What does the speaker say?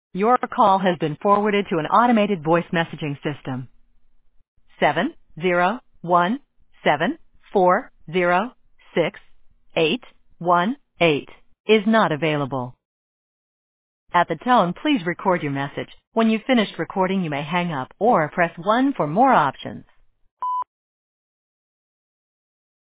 Your call has been forwarded to an automated voice messaging system. 70174068818 is not available. At the tone, please record your message. When you've finished recording, you may hang up or press 1 for more options.